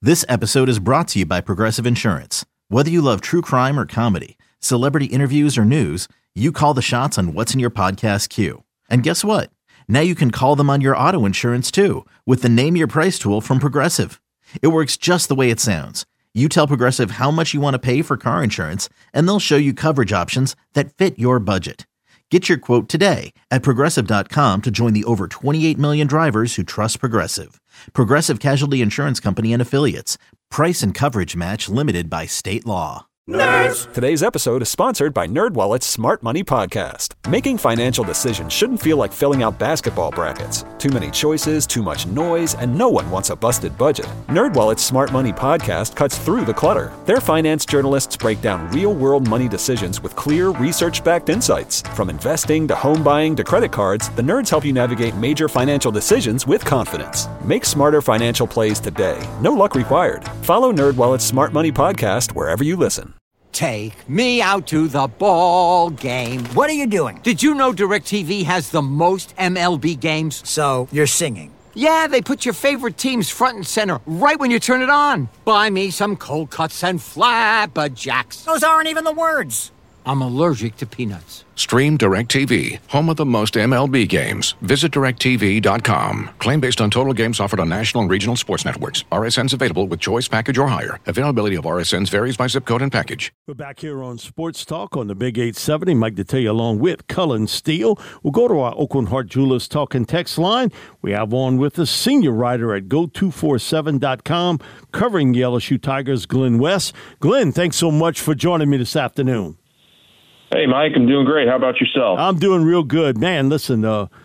This episode is brought to you by Progressive Insurance. Whether you love true crime or comedy, celebrity interviews or news, you call the shots on what's in your podcast queue. And guess what? Now you can call them on your auto insurance too with the Name Your Price tool from Progressive. It works just the way it sounds. You tell Progressive how much you want to pay for car insurance, and they'll show you coverage options that fit your budget. Get your quote today at Progressive.com to join the over 28 million drivers who trust Progressive. Progressive Casualty Insurance Company and Affiliates. Price and coverage match limited by state law. Nerds! Today's episode is sponsored by NerdWallet's Smart Money Podcast. Making financial decisions shouldn't feel like filling out basketball brackets. Too many choices, too much noise, and no one wants a busted budget. NerdWallet's Smart Money Podcast cuts through the clutter. Their finance journalists break down real-world money decisions with clear, research-backed insights. From investing to home buying to credit cards, the nerds help you navigate major financial decisions with confidence. Make smarter financial plays today. No luck required. Follow NerdWallet's Smart Money Podcast wherever you listen. Take me out to the ball game. What are you doing? Did you know DirecTV has the most MLB games? So, you're singing. Yeah, they put your favorite teams front and center right when you turn it on. Buy me some cold cuts and flapjacks. Those aren't even the words. I'm allergic to peanuts. Stream DirecTV, home of the most MLB games. Visit DirecTV.com. Claim based on total games offered on national and regional sports networks. RSNs available with choice package or higher. Availability of RSNs varies by zip code and package. We're back here on Sports Talk on the Big 870. Mike Detillier along with Cullen Steele. We'll go to our Oakland Heart Jewelers Talk and Text line. We have on with us senior writer at Go247.com covering the LSU Tigers, Glenn West. Glenn, thanks so much for joining me this afternoon. Hey, Mike, I'm doing great. How about yourself? I'm doing real good. Man, listen,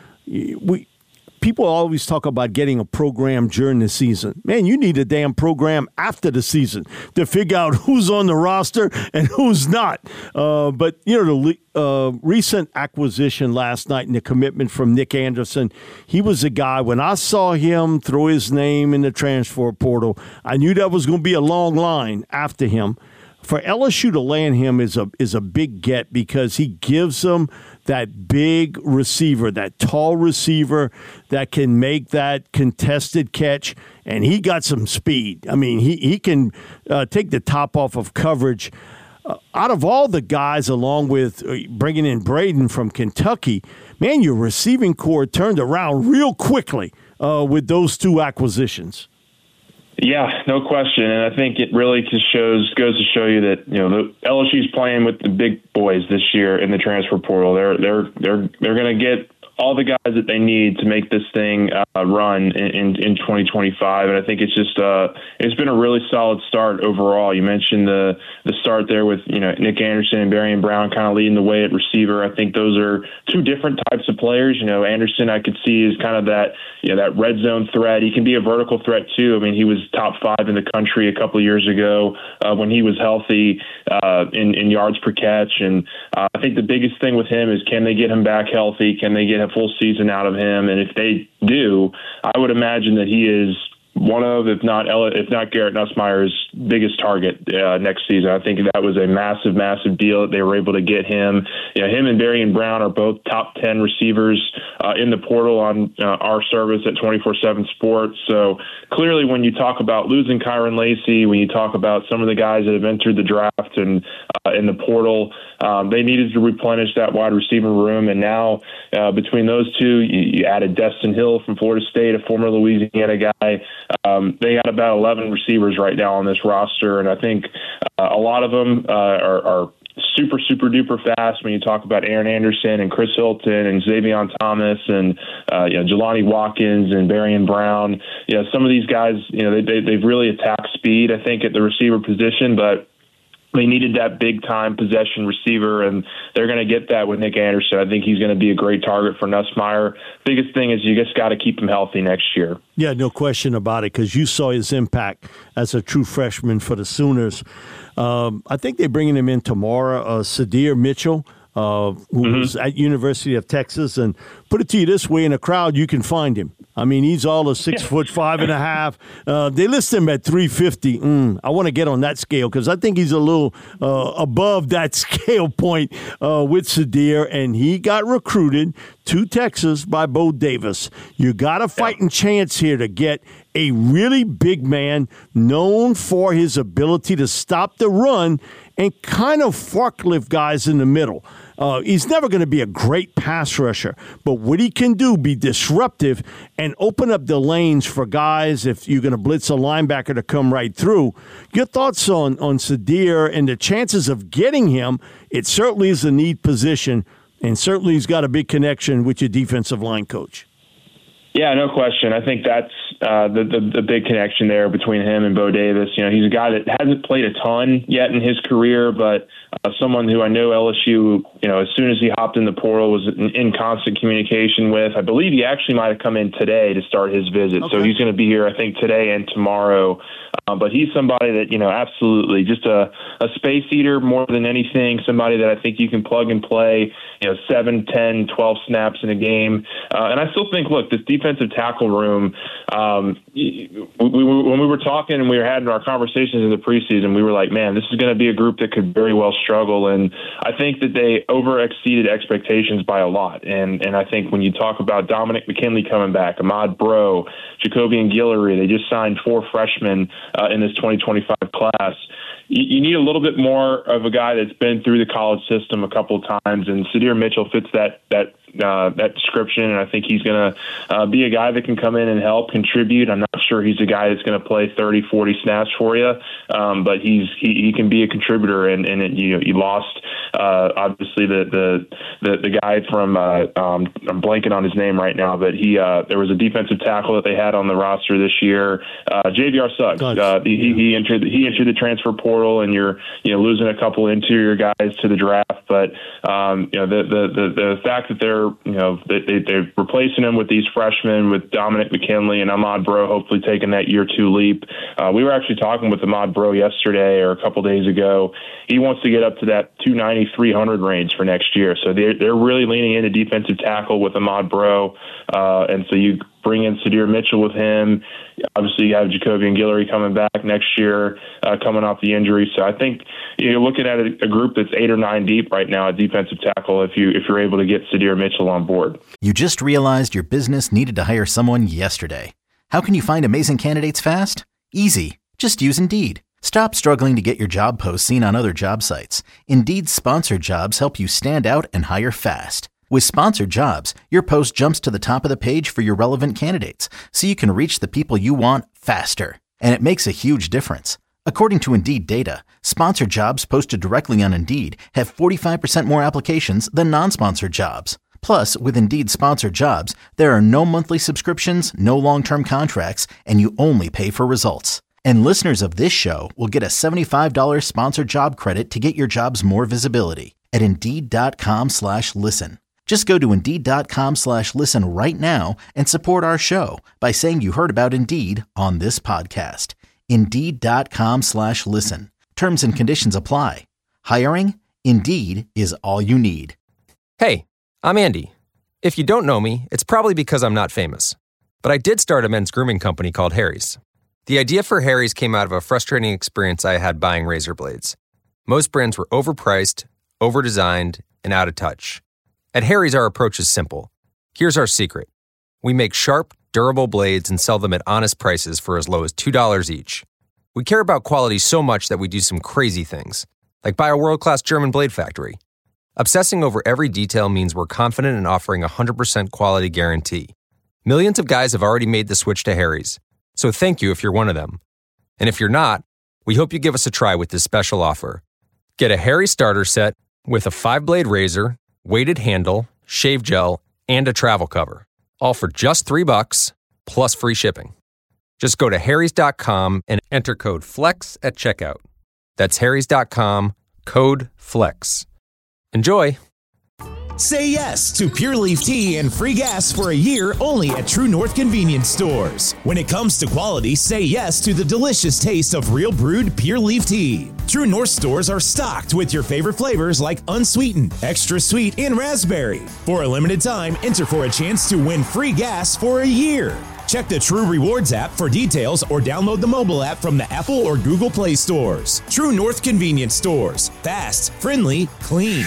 people always talk about getting a program during the season. Man, you need a damn program after the season to figure out who's on the roster and who's not. But, you know, the recent acquisition last night and the commitment from Nick Anderson, he was a guy, when I saw him throw his name in the transfer portal, I knew that was going to be a long line after him. For LSU to land him is a big get because he gives them that big receiver, that tall receiver that can make that contested catch, and he got some speed. I mean, he can take the top off of coverage. Out of all the guys, along with bringing in Braden from Kentucky, man, your receiving core turned around real quickly with those two acquisitions. Yeah, no question, and I think it really just goes to show you that the LSU's playing with the big boys this year in the transfer portal. They're going to get all the guys that they need to make this thing run in 2025, and I think it's been a really solid start overall. You mentioned the start there with Nick Anderson and Barian Brown kind of leading the way at receiver. I think those are two different types of players. Anderson I could see is kind of that that red zone threat. He can be a vertical threat too. I mean, he was top 5 in the country a couple of years ago when he was healthy in yards per catch, and I think the biggest thing with him is, can they get him back healthy? Can they get a full season out of him? And if they do, I would imagine that he is one of, if not Garrett Nussmeier's biggest target next season. I think that was a massive, massive deal that they were able to get him. Him and Barian Brown are both top 10 receivers in the portal on our service at 24/7 Sports. So clearly, when you talk about losing Kyron Lacy, when you talk about some of the guys that have entered the draft and in the portal, they needed to replenish that wide receiver room. And now between those two, you added Destin Hill from Florida State, a former Louisiana guy. They got about 11 receivers right now on this roster, and I think a lot of them are super, super duper fast when you talk about Aaron Anderson and Chris Hilton and Xavion Thomas and Jelani Watkins and Barian Brown. Some of these guys, they've really attacked speed, I think, at the receiver position, but they needed that big-time possession receiver, and they're going to get that with Nick Anderson. I think he's going to be a great target for Nussmeier. Biggest thing is you just got to keep him healthy next year. Yeah, no question about it, because you saw his impact as a true freshman for the Sooners. I think they're bringing him in tomorrow, Sadir Mitchell, who was at University of Texas. And put it to you this way, in a crowd, you can find him. I mean, he's all of 6'5.5". They list him at 350. I want to get on that scale because I think he's a little above that scale point with Sadir, and he got recruited to Texas by Bo Davis. You got a fighting chance here to get a really big man known for his ability to stop the run and kind of forklift guys in the middle. He's never going to be a great pass rusher, but what he can do, be disruptive and open up the lanes for guys if you're going to blitz a linebacker to come right through. Your thoughts on Sadir and the chances of getting him? It certainly is a need position, and certainly he's got a big connection with your defensive line coach. Yeah, no question. I think that's the big connection there between him and Bo Davis. You know, he's a guy that hasn't played a ton yet in his career, but someone who I know LSU, you know, as soon as he hopped in the portal, was in constant communication with. I believe he actually might have come in today to start his visit. Okay. So he's going to be here, I think, today and tomorrow. But he's somebody that, you know, absolutely just a space eater more than anything, somebody that I think you can plug and play, you know, 7, 10, 12 snaps in a game. And I still think, look, this defensive tackle room, when we were talking and we were having our conversations in the preseason, we were like, man, this is going to be a group that could very well struggle. And I think that they over-exceeded expectations by a lot. And I think when you talk about Dominic McKinley coming back, Ahmad Breaux, Jacobian Guillory, they just signed 4 freshmen in this 2025 class. You need a little bit more of a guy that's been through the college system a couple of times, and Sadir Mitchell fits that description, and I think he's going to be a guy that can come in and help contribute. I'm not sure he's a guy that's going to play 30, 40 snaps for you, but he can be a contributor. And you lost obviously the guy from I'm blanking on his name right now, but there was a defensive tackle that they had on the roster this year, JVR Suggs. He entered the transfer portal, and you're losing a couple interior guys to the draft, but the fact that they're replacing him with these freshmen, with Dominic McKinley and Ahmad Breaux, hopefully taking that year 2 leap. We were actually talking with Ahmad Breaux yesterday or a couple days ago. He wants to get up to that 290, 300 range for next year. So they're really leaning into defensive tackle with Ahmad Breaux. And so you bring in Sadir Mitchell with him. Obviously, you have Jacobian Guillory coming back next year, coming off the injury. So I think you're looking at a group that's 8 or 9 deep right now at defensive tackle if you're able to get Sadir Mitchell on board. You just realized your business needed to hire someone yesterday. How can you find amazing candidates fast? Easy. Just use Indeed. Stop struggling to get your job posts seen on other job sites. Indeed's sponsored jobs help you stand out and hire fast. With sponsored jobs, your post jumps to the top of the page for your relevant candidates, so you can reach the people you want faster. And it makes a huge difference. According to Indeed data, sponsored jobs posted directly on Indeed have 45% more applications than non-sponsored jobs. Plus, with Indeed sponsored jobs, there are no monthly subscriptions, no long-term contracts, and you only pay for results. And listeners of this show will get a $75 sponsored job credit to get your jobs more visibility at Indeed.com/listen. Just go to Indeed.com/listen right now and support our show by saying you heard about Indeed on this podcast. Indeed.com/listen. Terms and conditions apply. Hiring? Indeed is all you need. Hey, I'm Andy. If you don't know me, it's probably because I'm not famous. But I did start a men's grooming company called Harry's. The idea for Harry's came out of a frustrating experience I had buying razor blades. Most brands were overpriced, overdesigned, and out of touch. At Harry's, our approach is simple. Here's our secret. We make sharp, durable blades and sell them at honest prices for as low as $2 each. We care about quality so much that we do some crazy things, like buy a world-class German blade factory. Obsessing over every detail means we're confident in offering a 100% quality guarantee. Millions of guys have already made the switch to Harry's, so thank you if you're one of them. And if you're not, we hope you give us a try with this special offer. Get a Harry's starter set with a 5-blade razor, weighted handle, shave gel, and a travel cover. All for just $3 plus free shipping. Just go to harrys.com and enter code FLEX at checkout. That's harrys.com, code FLEX. Enjoy. Say yes to Pure Leaf Tea and free gas for a year only at True North Convenience Stores. When it comes to quality, say yes to the delicious taste of real brewed Pure Leaf Tea. True North stores are stocked with your favorite flavors like unsweetened, extra sweet, and raspberry. For a limited time, enter for a chance to win free gas for a year. Check the True Rewards app for details or download the mobile app from the Apple or Google Play stores. True North Convenience Stores. Fast, friendly, clean.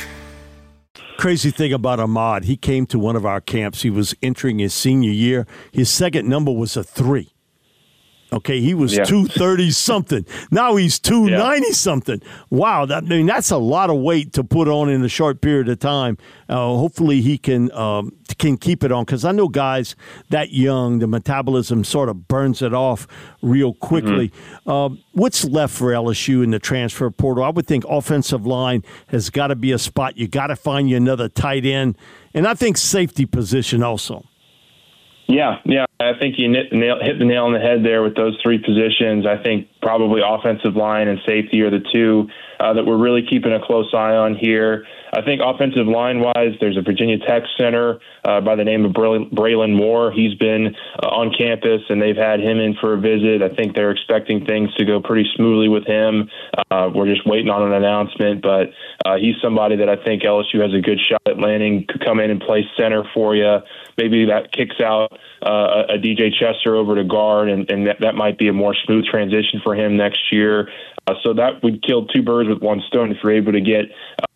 Crazy thing about Ahmad, he came to one of our camps. He was entering his senior year. His second number was a 3. Okay, he was 230-something. Now he's 290-something. Wow, that's a lot of weight to put on in a short period of time. Hopefully he can keep it on, because I know guys that young, the metabolism sort of burns it off real quickly. What's left for LSU in the transfer portal? I would think offensive line has got to be a spot. You got to find you another tight end, and I think safety position also. Yeah. I think you hit the nail on the head there with those 3 positions. I think probably offensive line and safety are the 2 that we're really keeping a close eye on here. I think offensive line-wise, there's a Virginia Tech center by the name of Braylon Moore. He's been on campus, and they've had him in for a visit. I think they're expecting things to go pretty smoothly with him. We're just waiting on an announcement, but he's somebody that I think LSU has a good shot at landing, could come in and play center for you. Maybe that kicks out a DJ Chester over to guard, and that might be a more smooth transition for him next year. So that would kill 2 birds with 1 stone if you're able to get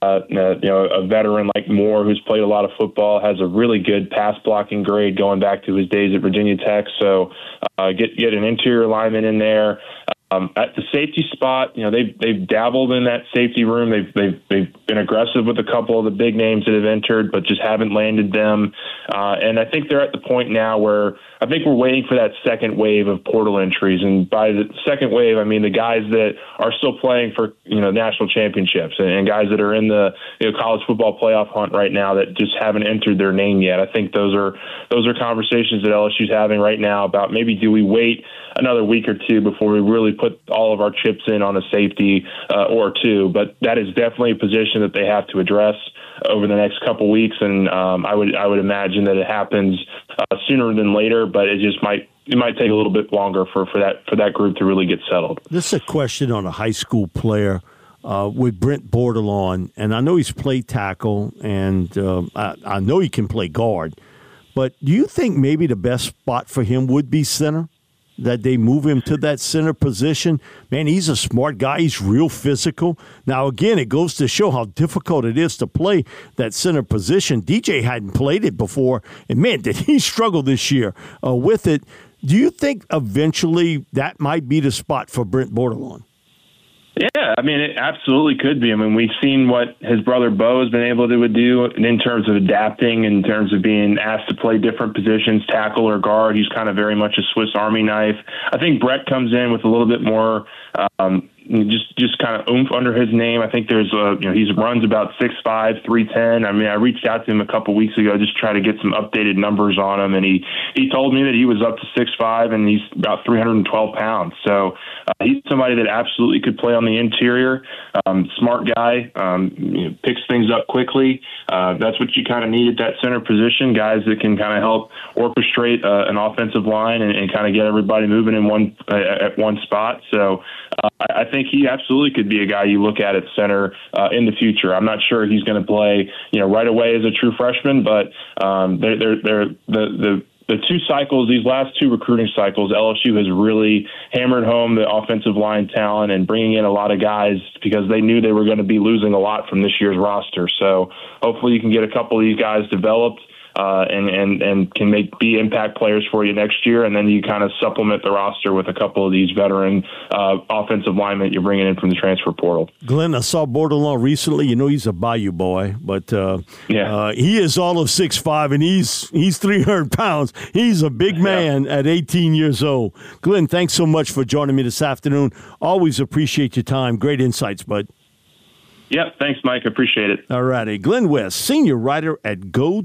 a veteran like Moore, who's played a lot of football, has a really good pass blocking grade going back to his days at Virginia Tech. So get an interior lineman in there. At the safety spot, they've dabbled in that safety room. They've been aggressive with a couple of the big names that have entered, but just haven't landed them. And I think they're at the point now where I think we're waiting for that second wave of portal entries. And by the second wave, I mean the guys that are still playing for national championships and guys that are in the college football playoff hunt right now that just haven't entered their name yet. I think those are conversations that LSU's having right now about maybe do we wait another week or 2 before we really put all of our chips in on a safety or 2. But that is definitely a position that they have to address over the next couple weeks, and I would imagine that it happens sooner than later, but it might take a little bit longer for that group to really get settled. This is a question on a high school player with Brent Bordelon, and I know he's played tackle, and I know he can play guard, but do you think maybe the best spot for him would be center? That they move him to that center position? Man, he's a smart guy. He's real physical. Now, again, it goes to show how difficult it is to play that center position. DJ hadn't played it before, and, man, did he struggle this year with it. Do you think eventually that might be the spot for Brent Bordelon? Yeah, I mean, it absolutely could be. I mean, we've seen what his brother Bo has been able to do in terms of adapting, in terms of being asked to play different positions, tackle or guard. He's kind of very much a Swiss Army knife. I think Brett comes in with a little bit more just kind of oomph under his name. I think there's he runs about 6'5", 310. I mean, I reached out to him a couple weeks ago just to try to get some updated numbers on him, and he told me that he was up to 6'5", and he's about 312 pounds. So he's somebody that absolutely could play on the interior. Smart guy, picks things up quickly. That's what you kind of need at that center position, guys that can kind of help orchestrate an offensive line and kind of get everybody moving in at one spot. So I think he absolutely could be a guy you look at center in the future. I'm not sure he's going to play, right away as a true freshman, but the 2 cycles, these last 2 recruiting cycles, LSU has really hammered home the offensive line talent and bringing in a lot of guys because they knew they were going to be losing a lot from this year's roster. So hopefully you can get a couple of these guys developed and can be impact players for you next year, and then you kind of supplement the roster with a couple of these veteran offensive linemen you're bringing in from the transfer portal. Glenn, I saw Bordelon recently. He's a Bayou boy, but he is all of 6'5", and he's 300 pounds. He's a big man at 18 years old. Glenn, thanks so much for joining me this afternoon. Always appreciate your time. Great insights, bud. Yeah, thanks, Mike. I appreciate it. All righty. Glenn West, senior writer at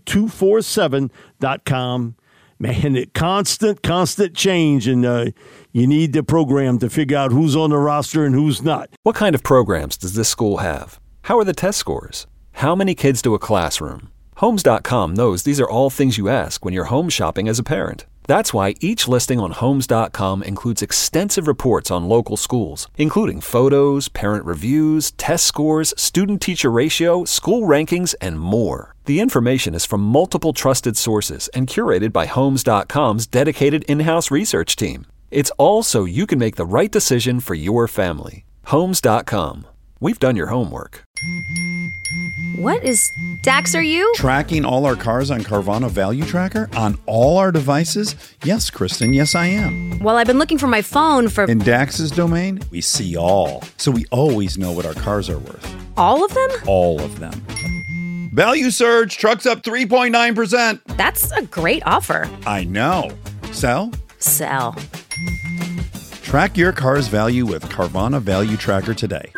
Go247.com. Man, constant change, and you need the program to figure out who's on the roster and who's not. What kind of programs does this school have? How are the test scores? How many kids to a classroom? Homes.com knows these are all things you ask when you're home shopping as a parent. That's why each listing on Homes.com includes extensive reports on local schools, including photos, parent reviews, test scores, student-teacher ratio, school rankings, and more. The information is from multiple trusted sources and curated by Homes.com's dedicated in-house research team. It's all so you can make the right decision for your family. Homes.com. We've done your homework. What is... Dax, are you? Tracking all our cars on Carvana Value Tracker on all our devices? Yes, Kristen, yes I am. Well, I've been looking for my phone for... In Dax's domain, we see all. So we always know what our cars are worth. All of them? All of them. Value surge, trucks up 3.9%. That's a great offer. I know. Sell? Sell. Track your car's value with Carvana Value Tracker today.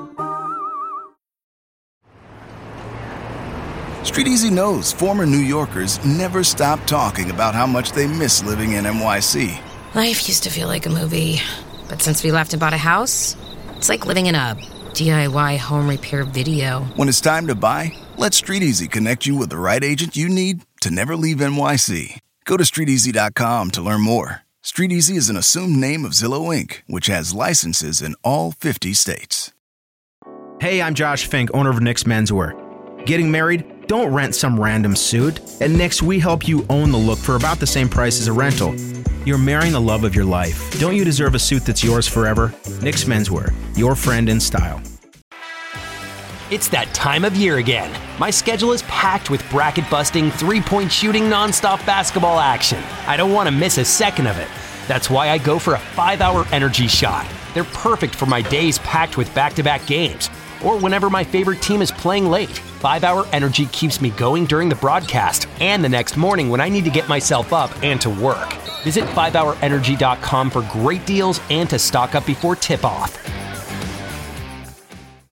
Street Easy knows former New Yorkers never stop talking about how much they miss living in NYC. Life used to feel like a movie, but since we left and bought a house, it's like living in a DIY home repair video. When it's time to buy, let Street Easy connect you with the right agent you need to never leave NYC. Go to StreetEasy.com to learn more. Street Easy is an assumed name of Zillow Inc., which has licenses in all 50 states. Hey, I'm Josh Fink, owner of Nick's Menswear. Getting married? Don't rent some random suit. At Nick's, we help you own the look for about the same price as a rental. You're marrying the love of your life. Don't you deserve a suit that's yours forever? Nick's Menswear, your friend in style. It's that time of year again. My schedule is packed with bracket-busting, three-point shooting, nonstop basketball action. I don't want to miss a second of it. That's why I go for a 5-hour energy shot. They're perfect for my days packed with back-to-back games, or whenever my favorite team is playing late. 5-hour energy keeps me going during the broadcast and the next morning when I need to get myself up and to work. Visit 5hourenergy.com for great deals and to stock up before tip-off.